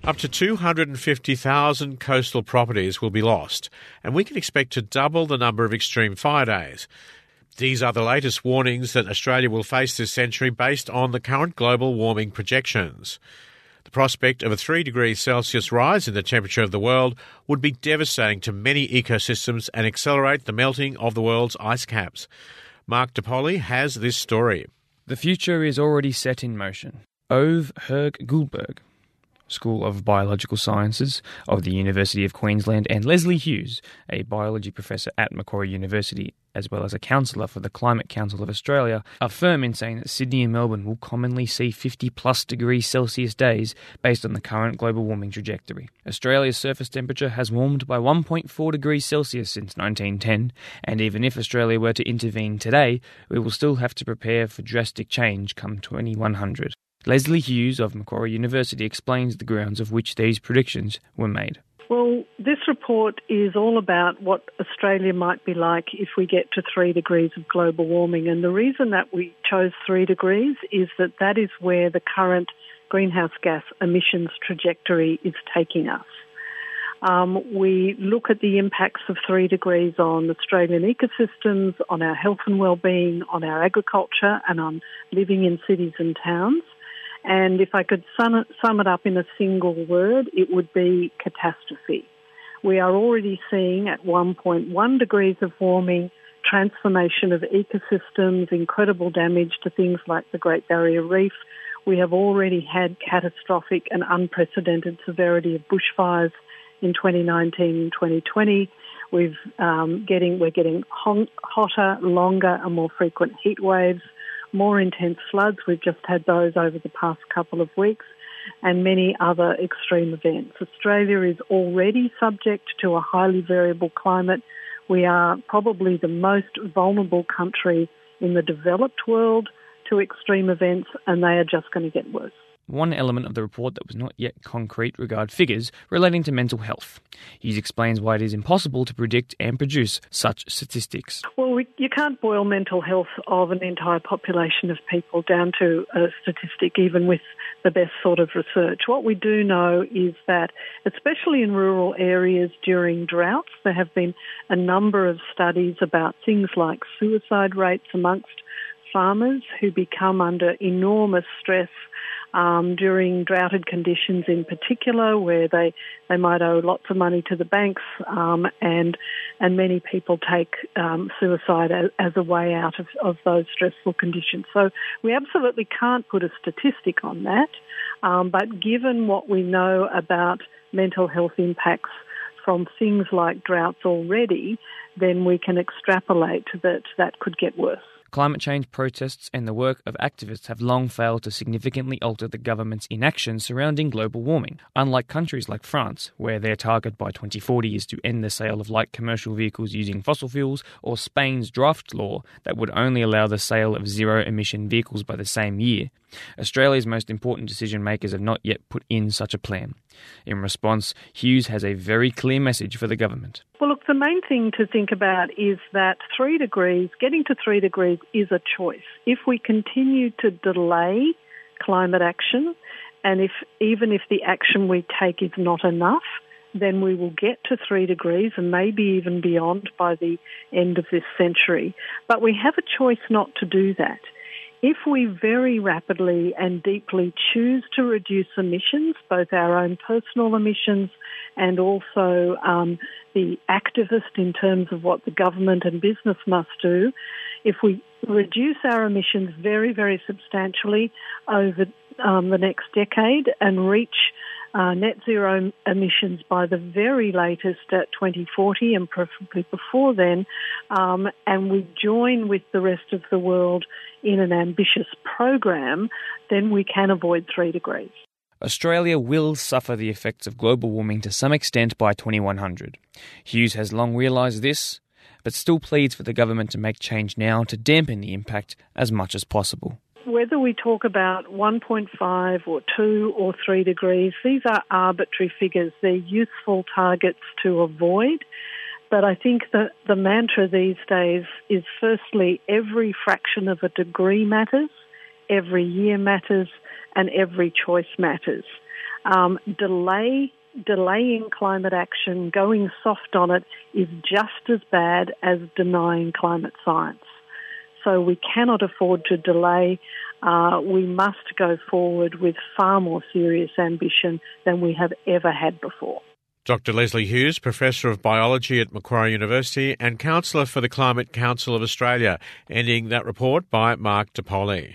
Up to 250,000 coastal properties will be lost, and we can expect to double the number of extreme fire days. These are the latest warnings that Australia will face this century based on the current global warming projections. The prospect of a 3 degrees Celsius rise in the temperature of the world would be devastating to many ecosystems and accelerate the melting of the world's ice caps. Mark DePolly has this story. The future is already set in motion. Ove Herg Goldberg, School of Biological Sciences of the University of Queensland, and Leslie Hughes, a biology professor at Macquarie University, as well as a counsellor for the Climate Council of Australia, are firm in saying that Sydney and Melbourne will commonly see 50-plus degrees Celsius days based on the current global warming trajectory. Australia's surface temperature has warmed by 1.4 degrees Celsius since 1910, and even if Australia were to intervene today, we will still have to prepare for drastic change come 2100. Leslie Hughes of Macquarie University explains the grounds of which these predictions were made. Well, this report is all about what Australia might be like if we get to 3 degrees of global warming. And the reason that we chose 3 degrees is that that is where the current greenhouse gas emissions trajectory is taking us. We look at the impacts of 3 degrees on Australian ecosystems, on our health and well-being, on our agriculture, and on living in cities and towns. And if I could sum it up in a single word, it would be catastrophe. We are already seeing at 1.1 degrees of warming, transformation of ecosystems, incredible damage to things like the Great Barrier Reef. We have already had catastrophic and unprecedented severity of bushfires in 2019 and 2020. We're getting hotter, longer and more frequent heat waves, more intense floods. We've just had those over the past couple of weeks, and many other extreme events. Australia is already subject to a highly variable climate. We are probably the most vulnerable country in the developed world to extreme events, and they are just going to get worse. One element of the report that was not yet concrete regarded figures relating to mental health. He explains why it is impossible to predict and produce such statistics. Well, you can't boil mental health of an entire population of people down to a statistic, even with the best sort of research. What we do know is that, especially in rural areas during droughts, there have been a number of studies about things like suicide rates amongst farmers who become under enormous stress during droughted conditions in particular, where they might owe lots of money to the banks, and many people take suicide as a way out of those stressful conditions. So we absolutely can't put a statistic on that, but given what we know about mental health impacts from things like droughts already, then we can extrapolate that could get worse. Climate change protests and the work of activists have long failed to significantly alter the government's inaction surrounding global warming, unlike countries like France, where their target by 2040 is to end the sale of light commercial vehicles using fossil fuels, or Spain's draft law that would only allow the sale of zero-emission vehicles by the same year. Australia's most important decision-makers have not yet put in such a plan. In response, Hughes has a very clear message for the government. Well, look, the main thing to think about is that getting to 3 degrees is a choice. If we continue to delay climate action, and even if the action we take is not enough, then we will get to 3 degrees and maybe even beyond by the end of this century. But we have a choice not to do that. If we very rapidly and deeply choose to reduce emissions, both our own personal emissions and also the activist in terms of what the government and business must do, if we reduce our emissions very, very substantially over the next decade and reach net zero emissions by the very latest at 2040 and preferably before then, and we join with the rest of the world in an ambitious program, then we can avoid 3 degrees. Australia will suffer the effects of global warming to some extent by 2100. Hughes has long realised this, but still pleads for the government to make change now to dampen the impact as much as possible. Whether we talk about 1.5 or 2 or 3 degrees, these are arbitrary figures. They're useful targets to avoid. But I think that the mantra these days is, firstly, every fraction of a degree matters, every year matters, and every choice matters. Delaying climate action, going soft on it, is just as bad as denying climate science. So we cannot afford to delay. We must go forward with far more serious ambition than we have ever had before. Dr. Lesley Hughes, Professor of Biology at Macquarie University and Councillor for the Climate Council of Australia, ending that report by Mark DePolly.